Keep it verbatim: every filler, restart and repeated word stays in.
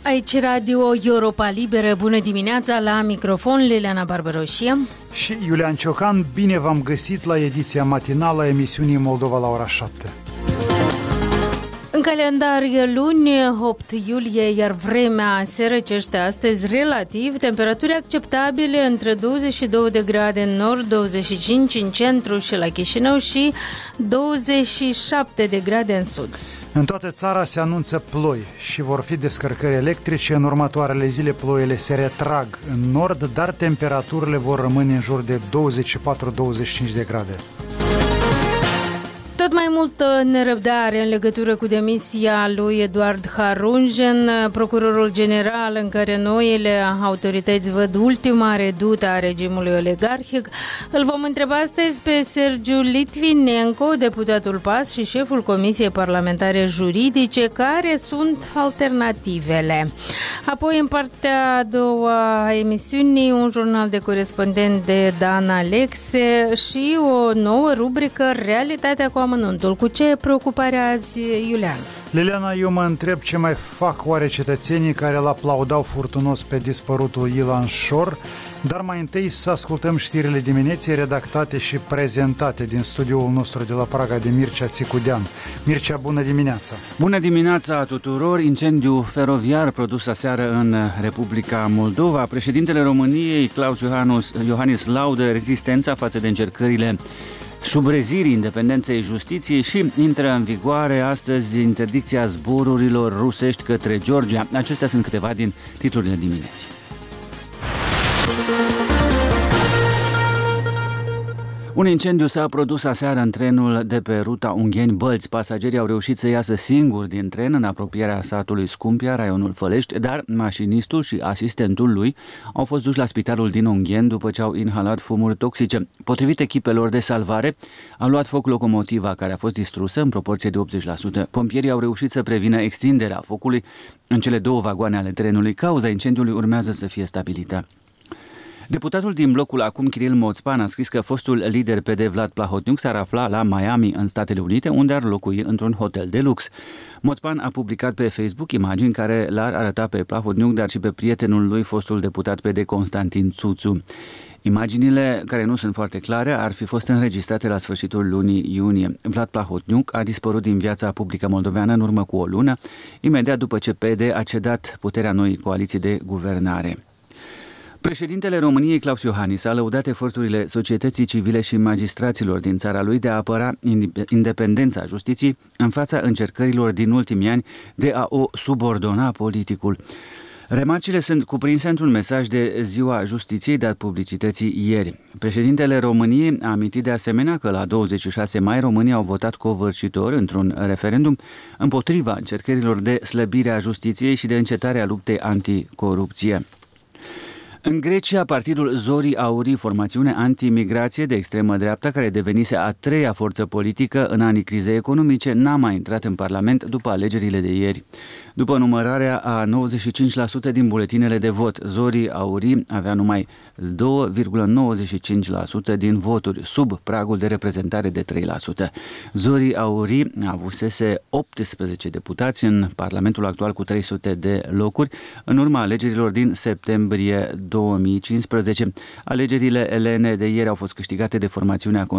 Aici Radio Europa Liberă, bună dimineața, la microfon Liliana Barbaroșie și Iulian Ciocan. Bine v-am găsit la ediția matinală a emisiunii Moldova la ora șapte. În calendar e luni, opt iulie, iar vremea se răcește astăzi relativ, temperaturi acceptabile între douăzeci și două de grade în nord, douăzeci și cinci în centru și la Chișinău și douăzeci și șapte de grade în sud. În toată țara se anunță ploi și vor fi descărcări electrice. În următoarele zile ploile se retrag în nord, dar temperaturile vor rămâne în jur de douăzeci și patru douăzeci și cinci de grade. Tot mai multă nerăbdare în legătură cu demisia lui Eduard Harunjen, procurorul general, în care noile autorități văd ultima redută a regimului oligarhic. Îl vom întreba astăzi pe Sergiu Litvinenko, deputatul P A S și șeful Comisiei Parlamentare Juridice, care sunt alternativele. Apoi, în partea a doua a emisiunii, un jurnal de corespondent de Dan Alexe și o nouă rubrică, Realitatea cu amănuntul. Cu ce preocupare azi, Iulian? Liliana, eu mă întreb ce mai fac oare cetățenii care îl aplaudau furtunos pe dispărutul Ilan Șor, dar mai întâi să ascultăm știrile dimineții redactate și prezentate din studioul nostru de la Praga de Mircea Țicudean. Mircea, bună dimineața! Bună dimineața tuturor! Incendiu feroviar produs aseară în Republica Moldova. Președintele României, Claus Iohannis, laudă rezistența față de încercările șubrezirii independenței justiției și intră în vigoare astăzi interdicția zborurilor rusești către Georgia. Acestea sunt câteva din titlurile dimineții. Un incendiu s-a produs aseară în trenul de pe ruta Ungheni-Bălți. Pasagerii au reușit să iasă singuri din tren în apropierea satului Scumpia, raionul Fălești, dar mașinistul și asistentul lui au fost duși la spitalul din Ungheni după ce au inhalat fumuri toxice. Potrivit echipelor de salvare, a luat foc locomotiva, care a fost distrusă în proporție de optzeci la sută. Pompierii au reușit să prevină extinderea focului în cele două vagoane ale trenului. Cauza incendiului urmează să fie stabilită. Deputatul din blocul Acum, Kiril Moțpan, a scris că fostul lider P D Vlad Plahotniuc s-ar afla la Miami, în Statele Unite, unde ar locui într-un hotel de lux. Moțpan a publicat pe Facebook imagini care l-ar arăta pe Plahotniuc, dar și pe prietenul lui, fostul deputat P D Constantin Țuțu. Imaginile, care nu sunt foarte clare, ar fi fost înregistrate la sfârșitul lunii iunie. Vlad Plahotniuc a dispărut din viața publică moldoveană în urmă cu o lună, imediat după ce P D a cedat puterea noii coaliții de guvernare. Președintele României, Claus Iohannis, a lăudat eforturile societății civile și magistraților din țara lui de a apăra independența justiției în fața încercărilor din ultimii ani de a o subordona politicul. Remarcile sunt cuprinse într-un mesaj de Ziua Justiției dat publicității ieri. Președintele României a amintit de asemenea că la douăzeci și șase mai românii au votat covârșitor într-un referendum împotriva încercărilor de slăbire a justiției și de încetarea luptei anticorupție. În Grecia, partidul Zori Aurii, formațiune anti-migrație de extremă dreaptă, care devenise a treia forță politică în anii crizei economice, n-a mai intrat în Parlament după alegerile de ieri. După numărarea a nouăzeci și cinci la sută din buletinele de vot, Zori Aurii avea numai doi virgulă nouăzeci și cinci la sută din voturi, sub pragul de reprezentare de trei la sută. Zori Aurii avusese optsprezece deputați în Parlamentul actual cu trei sute de locuri, în urma alegerilor din septembrie două mii cincisprezece. Alegerile elene de ieri au fost câștigate de formațiunea